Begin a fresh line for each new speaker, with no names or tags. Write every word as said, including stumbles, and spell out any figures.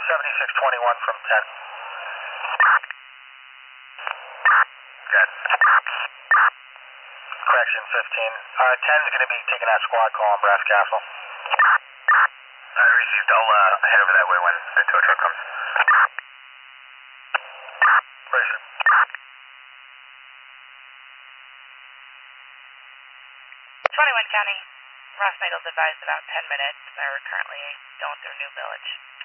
seventy-six twenty-one from ten. Good. Correction fifteen. Uh, ten is going to be taking that squad call on Brass Castle. I received. I'll uh, head over that way when the tow truck comes. Bracer.
twenty-one County. Ross Nagel's advised about ten minutes. They're currently going through New Village.